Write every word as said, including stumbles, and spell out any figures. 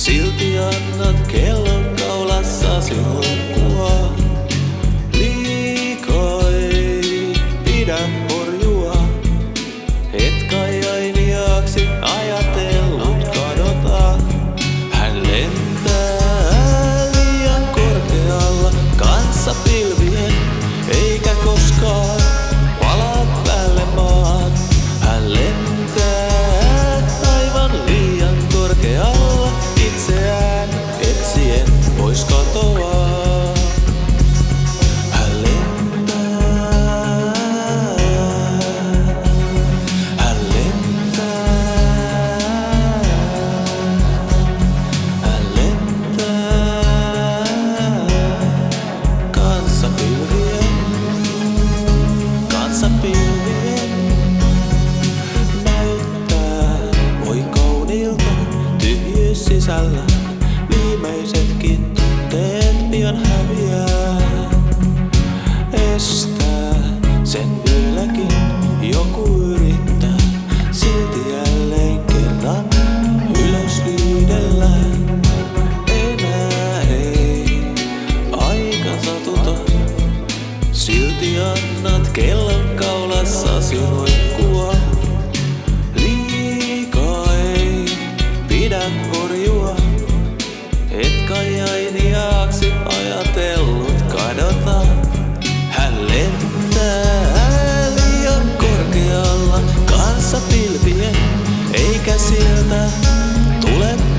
Silti annat kellon kaulassasi roikkua. Liikaa ei pidä horjua. Et kai ainiaaksi ajatellut kadota. Hän lentää liian korkealla kanssa pilvien, eikä koskaan palaa päälle maan. Hän lentää aivan liian korkealla itseään etsien pois katoaa. Hän lentää, hän lentää, hän lentää kanssa pilvien, kanssa pilvien. Näyttää voi kauniilta tyhjyys sisällä, viimeisetkin tunteet pian häviää. Estää sen vieläkin joku yrittää, silti jälleen kerran ylös liidellään. Enää ei aika satuta, silti annat kellon kaulassasi roikkua. Liikaa ei pidä horjua, et kai ainiaaksi ajatellut kadota. Hän lentää liian korkealla kanssa pilvien, eikä sieltä tule